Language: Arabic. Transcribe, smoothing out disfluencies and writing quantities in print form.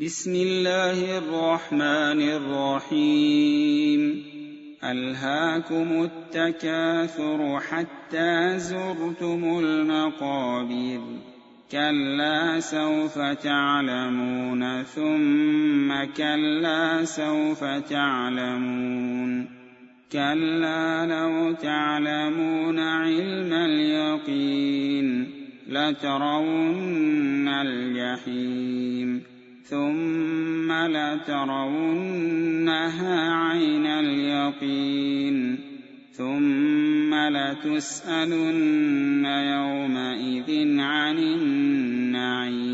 بسم الله الرحمن الرحيم ألهاكم التكاثر حتى زرتم المقابر كلا سوف تعلمون ثم كلا سوف تعلمون كلا لو تعلمون علم اليقين لترون الجحيم ثم لترونها عين اليقين ثم لتسألن يومئذ عن النعيم.